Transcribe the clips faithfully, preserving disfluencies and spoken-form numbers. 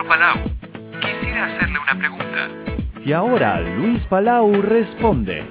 Palau. Quisiera hacerle una pregunta. Y ahora Luis Palau responde.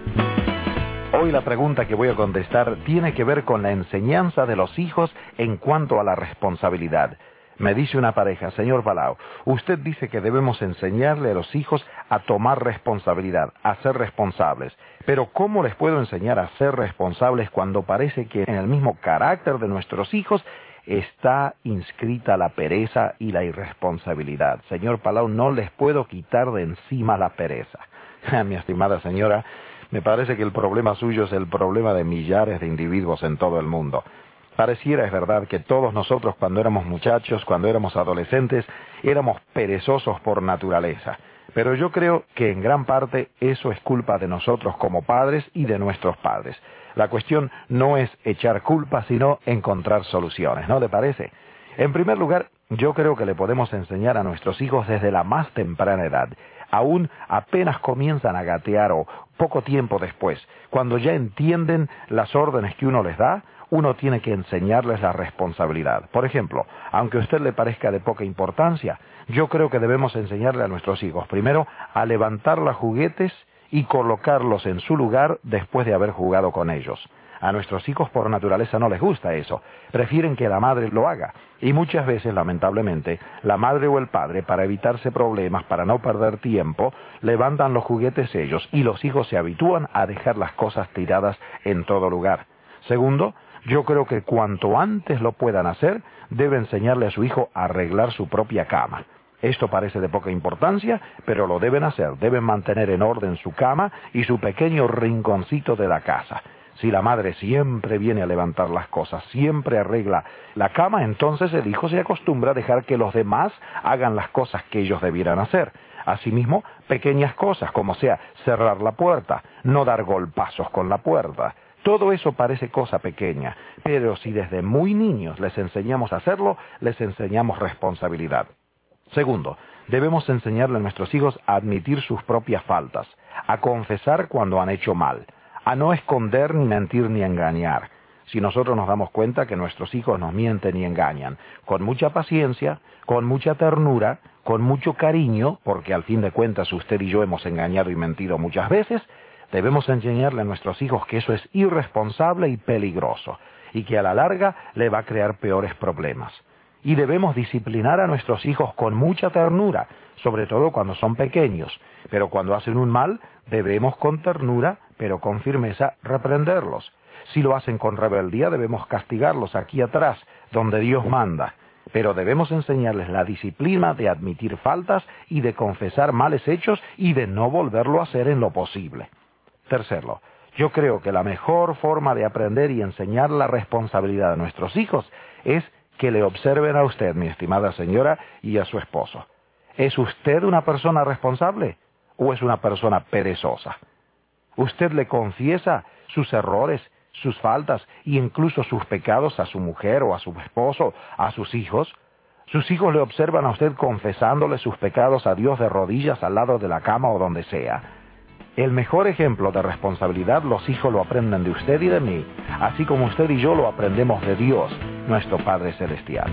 Hoy la pregunta que voy a contestar tiene que ver con la enseñanza de los hijos en cuanto a la responsabilidad. Me dice una pareja: señor Palau, usted dice que debemos enseñarle a los hijos a tomar responsabilidad, a ser responsables. Pero ¿cómo les puedo enseñar a ser responsables cuando parece que en el mismo carácter de nuestros hijos está inscrita la pereza y la irresponsabilidad? Señor Palau, no les puedo quitar de encima la pereza. Mi estimada señora, me parece que el problema suyo es el problema de millares de individuos en todo el mundo. Pareciera, es verdad, que todos nosotros cuando éramos muchachos, cuando éramos adolescentes, éramos perezosos por naturaleza. Pero yo creo que en gran parte eso es culpa de nosotros como padres y de nuestros padres. La cuestión no es echar culpa, sino encontrar soluciones, ¿no le parece? En primer lugar, yo creo que le podemos enseñar a nuestros hijos desde la más temprana edad. Aún apenas comienzan a gatear o poco tiempo después, cuando ya entienden las órdenes que uno les da, uno tiene que enseñarles la responsabilidad. Por ejemplo, aunque a usted le parezca de poca importancia, yo creo que debemos enseñarle a nuestros hijos, primero, a levantar los juguetes y colocarlos en su lugar después de haber jugado con ellos. A nuestros hijos por naturaleza no les gusta eso, prefieren que la madre lo haga. Y muchas veces, lamentablemente, la madre o el padre, para evitarse problemas, para no perder tiempo, levantan los juguetes ellos y los hijos se habitúan a dejar las cosas tiradas en todo lugar. Segundo, yo creo que cuanto antes lo puedan hacer, debe enseñarle a su hijo a arreglar su propia cama. Esto parece de poca importancia, pero lo deben hacer. Deben mantener en orden su cama y su pequeño rinconcito de la casa. Si la madre siempre viene a levantar las cosas, siempre arregla la cama, entonces el hijo se acostumbra a dejar que los demás hagan las cosas que ellos debieran hacer. Asimismo, pequeñas cosas, como sea cerrar la puerta, no dar golpazos con la puerta. Todo eso parece cosa pequeña, pero si desde muy niños les enseñamos a hacerlo, les enseñamos responsabilidad. Segundo, debemos enseñarle a nuestros hijos a admitir sus propias faltas, a confesar cuando han hecho mal, a no esconder, ni mentir, ni engañar. Si nosotros nos damos cuenta que nuestros hijos nos mienten y engañan, con mucha paciencia, con mucha ternura, con mucho cariño, porque al fin de cuentas usted y yo hemos engañado y mentido muchas veces, debemos enseñarle a nuestros hijos que eso es irresponsable y peligroso, y que a la larga le va a crear peores problemas. Y debemos disciplinar a nuestros hijos con mucha ternura, sobre todo cuando son pequeños, pero cuando hacen un mal, debemos con ternura, pero con firmeza, reprenderlos. Si lo hacen con rebeldía, debemos castigarlos aquí atrás, donde Dios manda. Pero debemos enseñarles la disciplina de admitir faltas y de confesar males hechos y de no volverlo a hacer en lo posible. Tercero, yo creo que la mejor forma de aprender y enseñar la responsabilidad a nuestros hijos es que le observen a usted, mi estimada señora, y a su esposo. ¿Es usted una persona responsable o es una persona perezosa? ¿Usted le confiesa sus errores, sus faltas e incluso sus pecados a su mujer o a su esposo, a sus hijos? ¿Sus hijos le observan a usted confesándole sus pecados a Dios de rodillas al lado de la cama o donde sea? El mejor ejemplo de responsabilidad los hijos lo aprenden de usted y de mí, así como usted y yo lo aprendemos de Dios, nuestro Padre Celestial.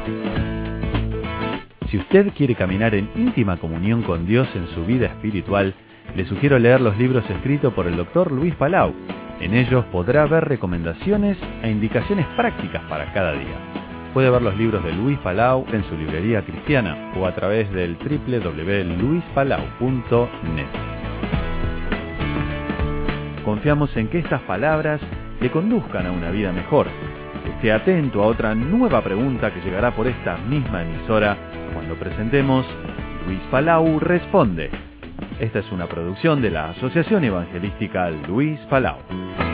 Si usted quiere caminar en íntima comunión con Dios en su vida espiritual, le sugiero leer los libros escritos por el doctor Luis Palau. En ellos podrá ver recomendaciones e indicaciones prácticas para cada día. Puede ver los libros de Luis Palau en su librería cristiana o a través del doble u doble u doble u punto luis palau punto net. Confiamos en que estas palabras le conduzcan a una vida mejor. Esté atento a otra nueva pregunta que llegará por esta misma emisora cuando presentemos Luis Palau Responde. Esta es una producción de la Asociación Evangelística Luis Palau.